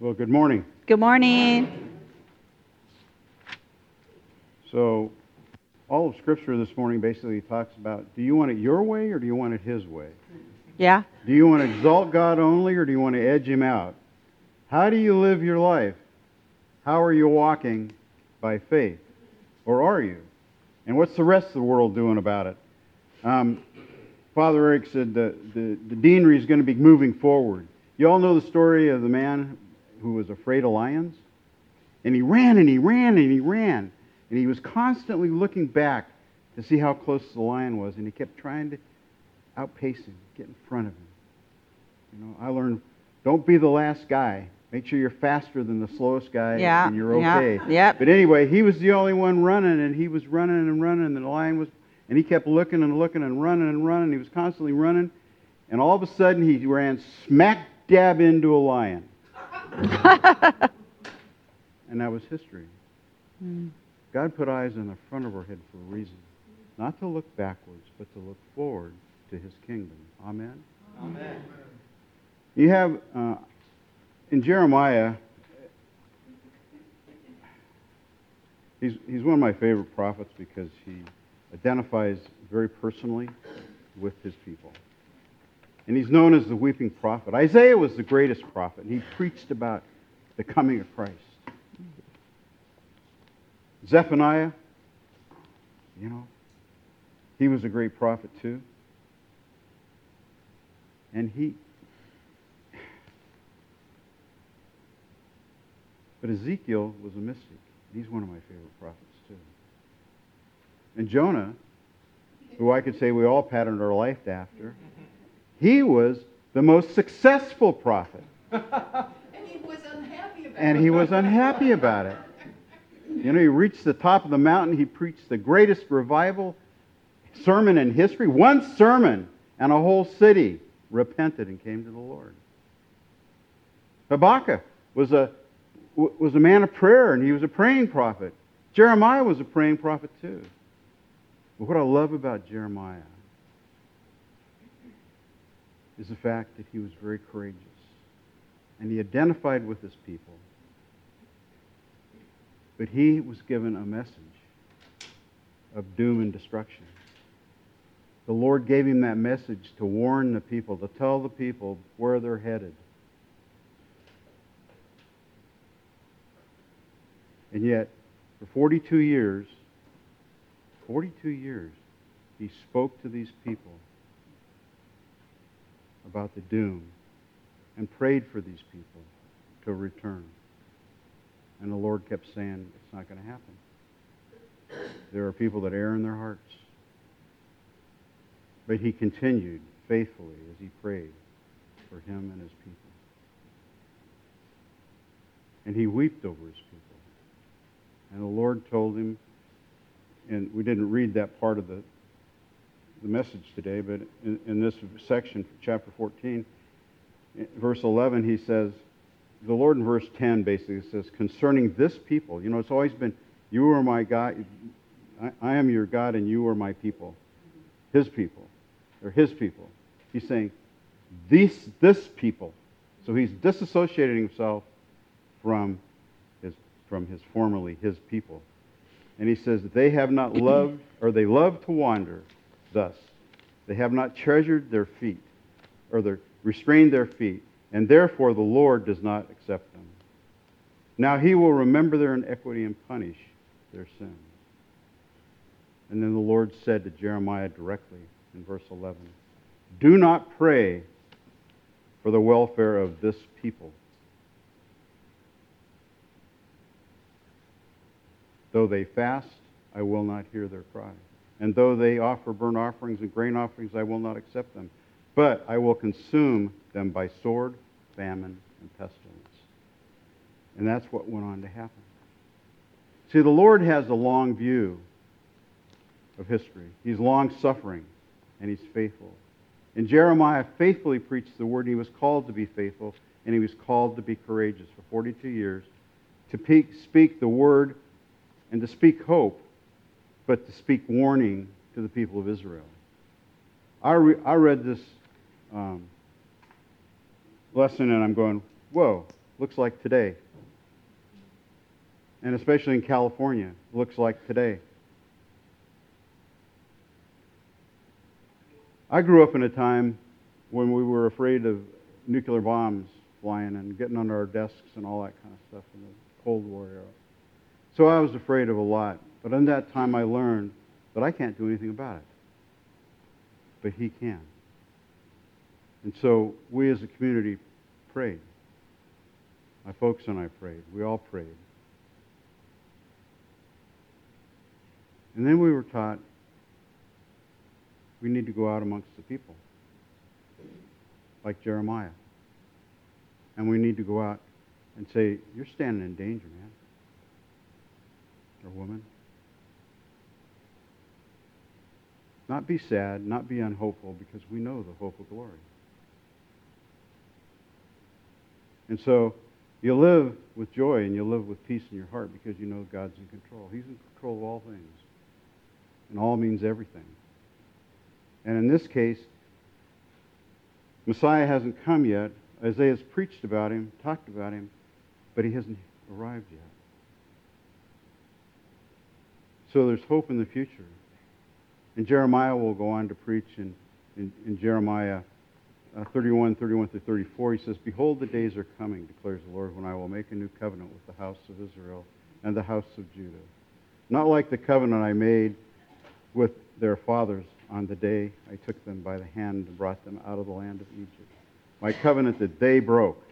Well, good morning. Good morning. So, all of Scripture this morning basically talks about, do you want it your way or do you want it His way? Yeah. Do you want to exalt God only or do you want to edge Him out? How do you live your life? How are you walking by faith? Or are you? And what's the rest of the world doing about it? Father Eric said the deanery is going to be moving forward. You all know the story of the man who was afraid of lions? And he ran and he ran and he ran. And he was constantly looking back to see how close the lion was. And he kept trying to outpace him, get in front of him. You know, I learned, don't be the last guy. Make sure you're faster than the slowest guy and you're okay. Yeah. But anyway, he was the only one running, and he was running and running, and the lion was... And he kept looking and looking and running and running. He was constantly running. And all of a sudden, he ran smack dab into a lion. And that was history. God put eyes on the front of our head for a reason. Not to look backwards, but to look forward to His kingdom. Amen? Amen. You have, in Jeremiah, he's one of my favorite prophets because he identifies very personally with his people. And he's known as the weeping prophet. Isaiah was the greatest prophet. He preached about the coming of Christ. Zephaniah, you know, he was a great prophet too. But Ezekiel was a mystic. He's one of my favorite prophets too. And Jonah, who I could say we all patterned our life after, he was the most successful prophet. And he was unhappy about it. And he was unhappy about it. You know, he reached the top of the mountain. He preached the greatest revival sermon in history. One sermon, and a whole city repented and came to the Lord. Habakkuk was a man of prayer, and he was a praying prophet. Jeremiah was a praying prophet too. But what I love about Jeremiah is the fact that he was very courageous. And he identified with his people. But he was given a message of doom and destruction. The Lord gave him that message to warn the people, to tell the people where they're headed. And yet, for 42 years, he spoke to these people about the doom and prayed for these people to return. And the Lord kept saying, it's not going to happen. There are people that err in their hearts. But he continued faithfully as he prayed for him and his people. And he wept over his people. And the Lord told him, and we didn't read that part of the message today, but in this section, chapter 14, verse 11, he says, the Lord in verse 10 basically says, concerning this people, you know, it's always been, you are my God, I am your God and you are my people. His people. They're His people. He's saying, this people. So he's disassociating himself from his formerly his people. And he says that they have not loved, or they love to wander thus. They have not treasured their feet, or they restrained their feet, and therefore the Lord does not accept them. Now He will remember their iniquity and punish their sin. And then the Lord said to Jeremiah directly in verse 11, do not pray for the welfare of this people. Though they fast, I will not hear their cry. And though they offer burnt offerings and grain offerings, I will not accept them. But I will consume them by sword, famine, and pestilence. And that's what went on to happen. See, the Lord has a long view of history. He's long-suffering, and He's faithful. And Jeremiah faithfully preached the word. He was called to be faithful, and he was called to be courageous for 42 years, to speak the word and to speak hope, but to speak warning to the people of Israel. I read this lesson, and I'm going, whoa, looks like today. And especially in California, looks like today. I grew up in a time when we were afraid of nuclear bombs flying and getting under our desks and all that kind of stuff in the Cold War era. So I was afraid of a lot. But in that time I learned that I can't do anything about it. But He can. And so we as a community prayed. My folks and I prayed. We all prayed. And then we were taught we need to go out amongst the people, like Jeremiah. And we need to go out and say, you're standing in danger, man. Or woman. Not be sad, not be unhopeful, because we know the hope of glory. And so you live with joy and you live with peace in your heart because you know God's in control. He's in control of all things. And all means everything. And in this case, Messiah hasn't come yet. Isaiah's preached about Him, talked about Him, but He hasn't arrived yet. So there's hope in the future. And Jeremiah will go on to preach in Jeremiah 31 through 34. He says, behold, the days are coming, declares the Lord, when I will make a new covenant with the house of Israel and the house of Judah. Not like the covenant I made with their fathers on the day I took them by the hand and brought them out of the land of Egypt. My covenant that they broke.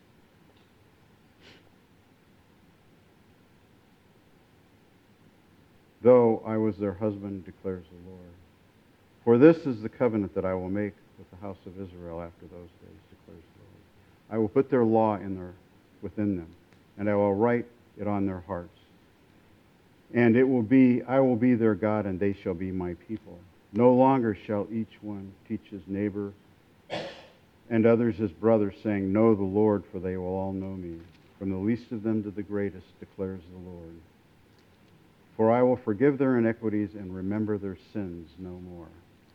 Though I was their husband, declares the Lord. For this is the covenant that I will make with the house of Israel after those days, declares the Lord. I will put their law within them, and I will write it on their hearts. And I will be their God, and they shall be my people. No longer shall each one teach his neighbor and others his brother, saying, know the Lord, for they will all know me. From the least of them to the greatest, declares the Lord. For I will forgive their iniquities and remember their sins no more.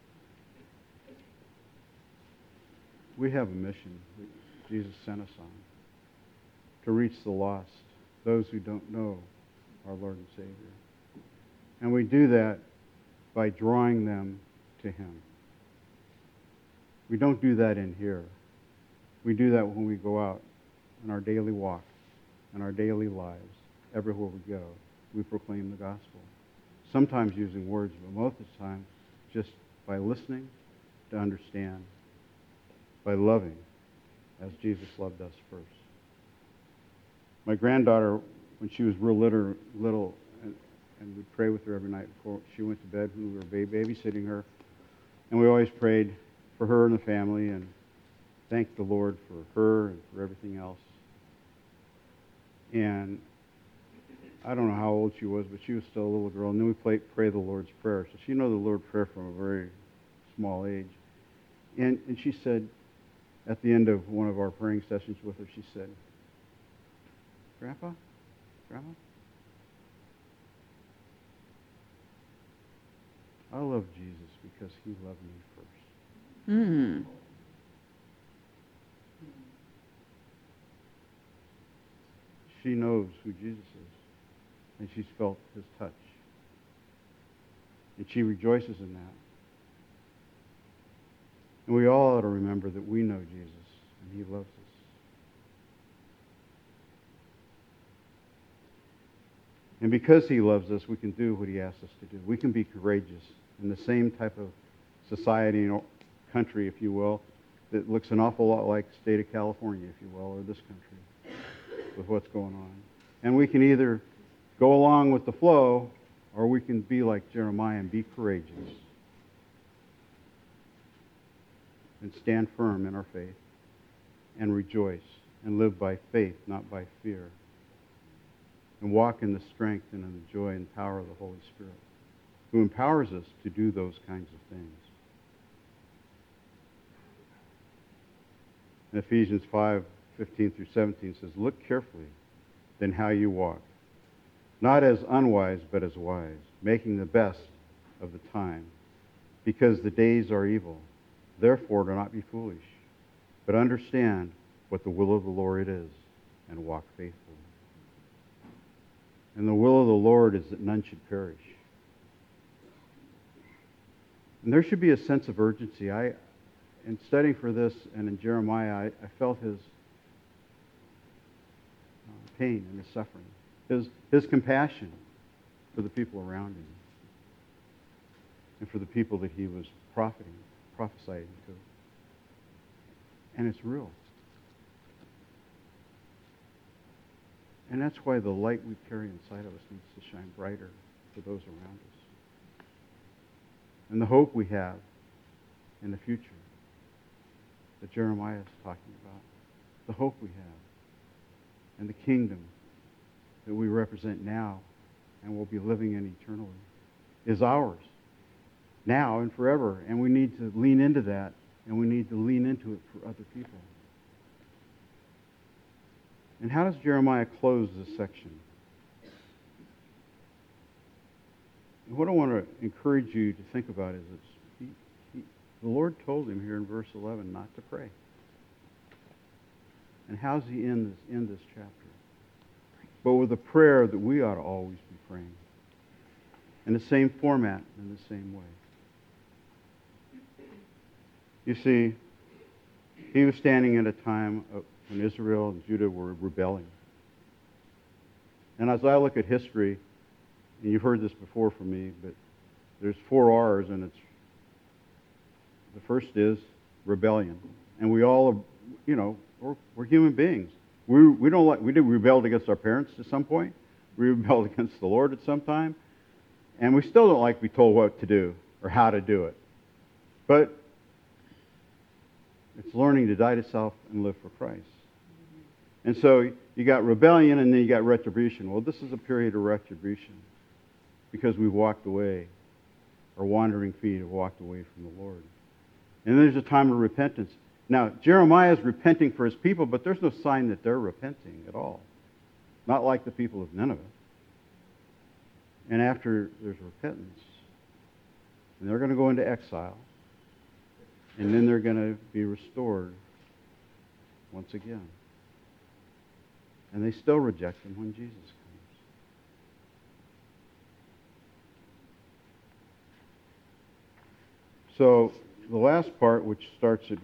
We have a mission that Jesus sent us on, to reach the lost, those who don't know our Lord and Savior. And we do that by drawing them to Him. We don't do that in here. We do that when we go out in our daily walk, in our daily lives, everywhere we go. We proclaim the gospel. Sometimes using words, but most of the time just by listening to understand, by loving as Jesus loved us first. My granddaughter, when she was real little and we'd pray with her every night before she went to bed when we were babysitting her, and we always prayed for her and the family and thanked the Lord for her and for everything else. And I don't know how old she was, but she was still a little girl. And then we pray the Lord's Prayer. So she knows the Lord's Prayer from a very small age. And she said, at the end of one of our praying sessions with her, she said, Grandma, I love Jesus because He loved me first. Hmm. She knows who Jesus is, and she's felt His touch. And she rejoices in that. And we all ought to remember that we know Jesus, and He loves us. And because He loves us, we can do what He asks us to do. We can be courageous in the same type of society and country, if you will, that looks an awful lot like the state of California, if you will, or this country, with what's going on. And we can either go along with the flow, or we can be like Jeremiah and be courageous and stand firm in our faith and rejoice and live by faith, not by fear, and walk in the strength and in the joy and power of the Holy Spirit, who empowers us to do those kinds of things. In Ephesians 5:15 through 17 says, look carefully then how you walk, not as unwise but as wise, making the best of the time, because the days are evil. Therefore do not be foolish, but understand what the will of the Lord is. and walk faithfully. And the will of the Lord is that none should perish. And there should be a sense of urgency. In studying for this and in Jeremiah, I felt his pain and his suffering, his compassion for the people around him, and for the people that he was prophesying to. And it's real. And that's why the light we carry inside of us needs to shine brighter for those around us. And the hope we have in the future that Jeremiah is talking about, the hope we have, and the kingdom that we represent now and will be living in eternally is ours now and forever. And we need to lean into that, and we need to lean into it for other people. And how does Jeremiah close this section? And what I want to encourage you to think about is the Lord told him here in verse 11 not to pray. And how does he end this chapter? But with a prayer that we ought to always be praying. In the same format, in the same way. You see, he was standing at a time when Israel and Judah were rebelling. And as I look at history, and you've heard this before from me, but there's 4 R's, and the first is rebellion. And we all, we're human beings. We rebelled against our parents at some point. We rebelled against the Lord at some time. And we still don't like to be told what to do or how to do it. But it's learning to die to self and live for Christ. And so you got rebellion and then you got retribution. Well, this is a period of retribution because we've walked away. Our wandering feet have walked away from the Lord. And there's a time of repentance. Now, Jeremiah is repenting for his people, but there's no sign that they're repenting at all. Not like the people of Nineveh. And after there's repentance, and they're going to go into exile, and then they're going to be restored once again. And they still reject him when Jesus comes. So the last part, which starts at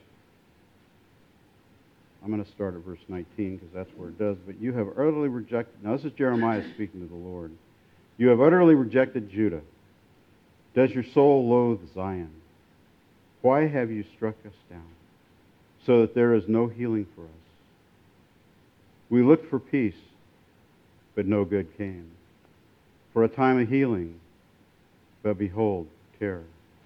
I'm going to start at verse 19 because that's where it does. But you have utterly rejected. Now this is Jeremiah speaking to the Lord. You have utterly rejected Judah. Does your soul loathe Zion? Why have you struck us down, so that there is no healing for us? We looked for peace, but no good came. For a time of healing, but behold, terror.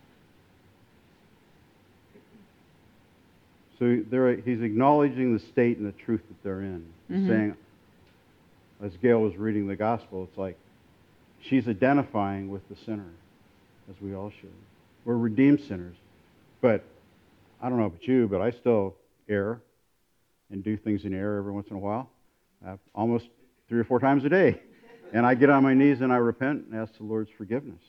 So he's acknowledging the state and the truth that they're in. He's saying, as Gail was reading the gospel, it's like she's identifying with the sinner, as we all should. We're redeemed sinners. But I don't know about you, but I still err and do things in error every once in a while. Almost 3 or 4 times a day. And I get on my knees and I repent and ask the Lord's forgiveness.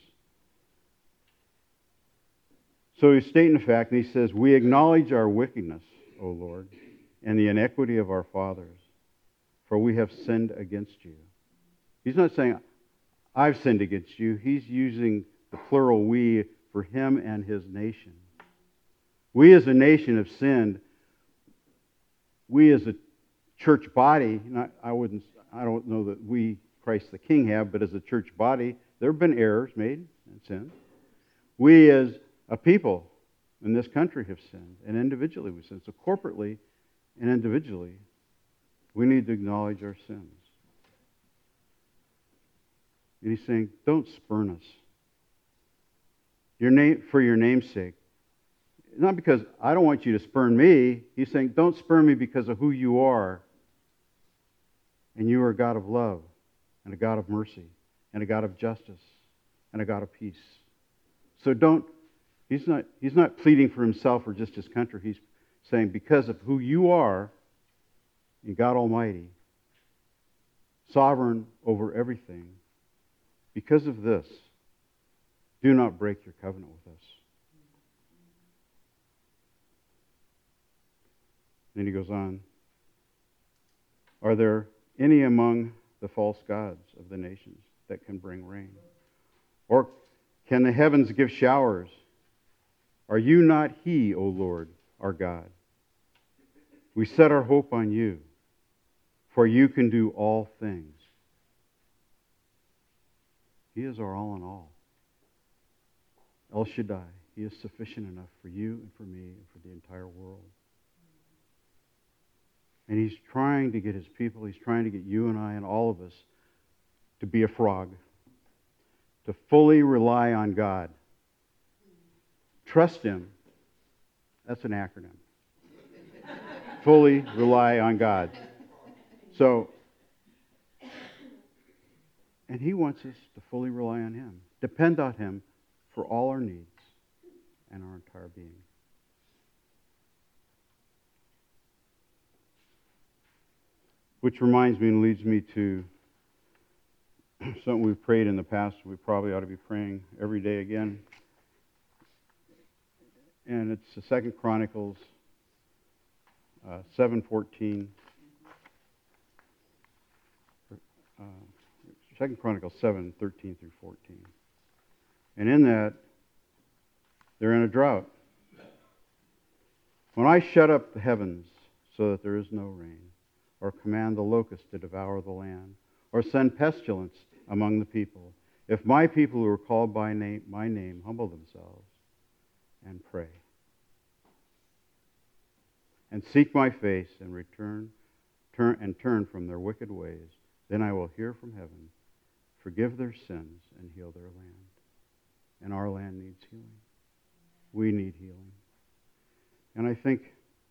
So he's stating the fact, and he says, we acknowledge our wickedness, O Lord, and the iniquity of our fathers, for we have sinned against you. He's not saying, I've sinned against you. He's using the plural we for him and his nation. We as a nation have sinned. We as a church body, I don't know that we, Christ the King, have, but as a church body, there have been errors made and sins. We as a people in this country have sinned, and individually we've sinned. So corporately and individually, we need to acknowledge our sins. And he's saying, don't spurn us. For your name's sake. Not because I don't want you to spurn me. He's saying, don't spurn me because of who you are. And you are a God of love, and a God of mercy, and a God of justice, and a God of peace. So he's not pleading for himself or just his country. He's saying, because of who you are in God Almighty, sovereign over everything, because of this, do not break your covenant with us. Then he goes on. Are there any among the false gods of the nations that can bring rain? Or can the heavens give showers? Are you not He, O Lord, our God? We set our hope on you, for you can do all things. He is our all in all. El Shaddai. He is sufficient enough for you and for me and for the entire world. And He's trying to get His people, He's trying to get you and I and all of us to be a frog, to fully rely on God. Trust Him. That's an acronym. Fully rely on God. So, and He wants us to fully rely on Him. Depend on Him for all our needs and our entire being. Which reminds me and leads me to something we've prayed in the past. We probably ought to be praying every day again. And it's the 2 Chronicles 7:14. 2 Chronicles 7:13 through 14. And in that, they're in a drought. When I shut up the heavens so that there is no rain, or command the locust to devour the land, or send pestilence among the people, if my people who are called by my name humble themselves and pray, and seek my face and turn from their wicked ways, then I will hear from heaven, forgive their sins, and heal their land. And our land needs healing. We need healing. And I think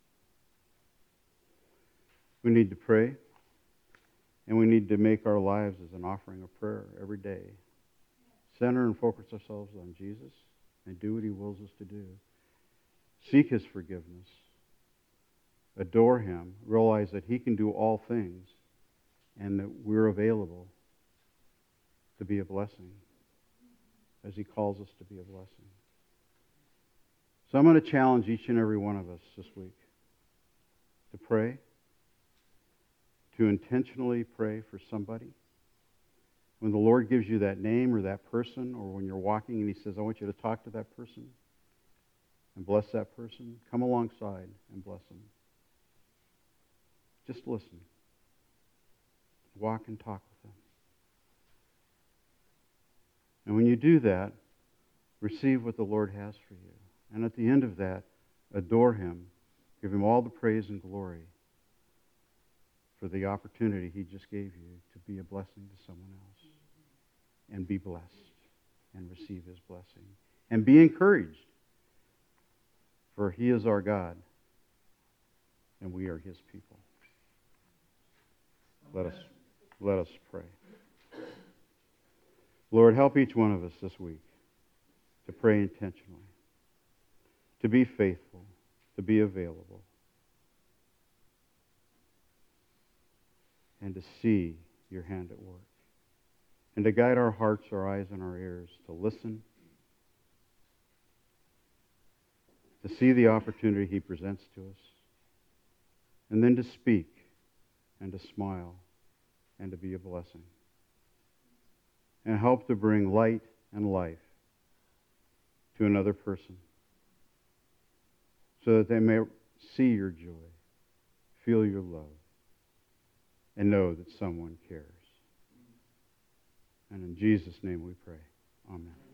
we need to pray, and we need to make our lives as an offering of prayer every day. Center and focus ourselves on Jesus and do what He wills us to do. Seek His forgiveness. Adore Him. Realize that He can do all things and that we're available to be a blessing as He calls us to be a blessing. So I'm going to challenge each and every one of us this week to pray, to intentionally pray for somebody. When the Lord gives you that name or that person, or when you're walking and He says, I want you to talk to that person and bless that person, come alongside and bless them. Just listen. Walk and talk with them. And when you do that, receive what the Lord has for you. And at the end of that, adore Him. Give Him all the praise and glory for the opportunity He just gave you to be a blessing to someone else. And be blessed and receive His blessing. And be encouraged, for He is our God and we are His people. Let us pray. Lord, help each one of us this week to pray intentionally, to be faithful, to be available, and to see your hand at work, and to guide our hearts, our eyes, and our ears to listen, to see the opportunity He presents to us, and then to speak and to smile and to be a blessing, and help to bring light and life to another person so that they may see your joy, feel your love, and know that someone cares. And in Jesus' name we pray. Amen.